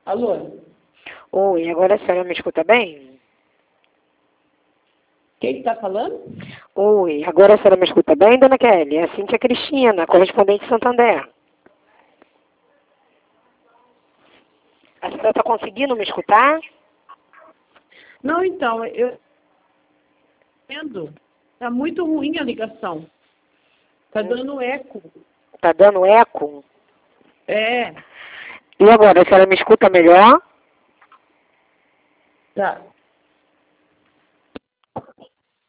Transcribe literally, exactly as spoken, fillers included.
Alô? Oi, agora a senhora me escuta bem? Quem está falando? Oi, agora a senhora me escuta bem, dona Kelly? É a Cíntia Cristina, correspondente de Santander. A senhora está conseguindo me escutar? Não, então, eu vendo. Está muito ruim a ligação. Está Hum. dando eco. Está dando eco? É. E agora, a senhora me escuta melhor? Tá.